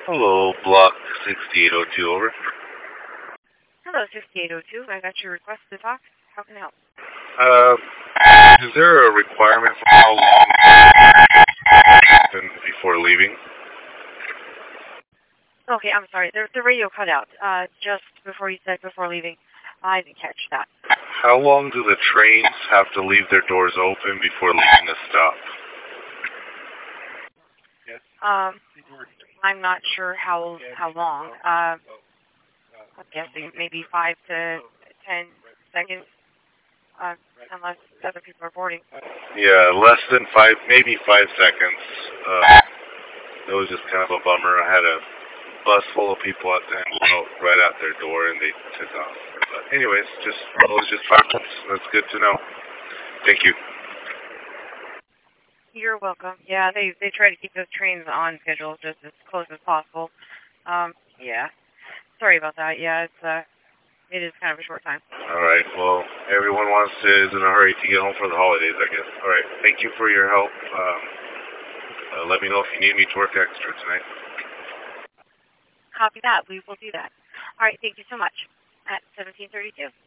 Hello, Block 6802, over. Hello, 6802. I got your request to talk. How can I help? Uh, is there a requirement for how long before leaving? Okay, I'm sorry. The radio cut out just before you said before leaving. I didn't catch that. How long do the trains have to leave their doors open before leaving a stop? I'm not sure how long. I'm guessing maybe 5 to 10 seconds, unless other people are boarding. Yeah, less than maybe 5 seconds. It was just kind of a bummer. I had a bus full of people at the end, right out their door, and they took off. But anyways, it was just 5 minutes. That's good to know. Thank you. You're welcome. Yeah, they try to keep those trains on schedule just as close as possible. Yeah. Sorry about that. Yeah, it is kind of a short time. All right. Well, everyone is in a hurry to get home for the holidays, I guess. All right. Thank you for your help. Let me know if you need me to work extra tonight. Copy that. We will do that. All right. Thank you so much. At 1732.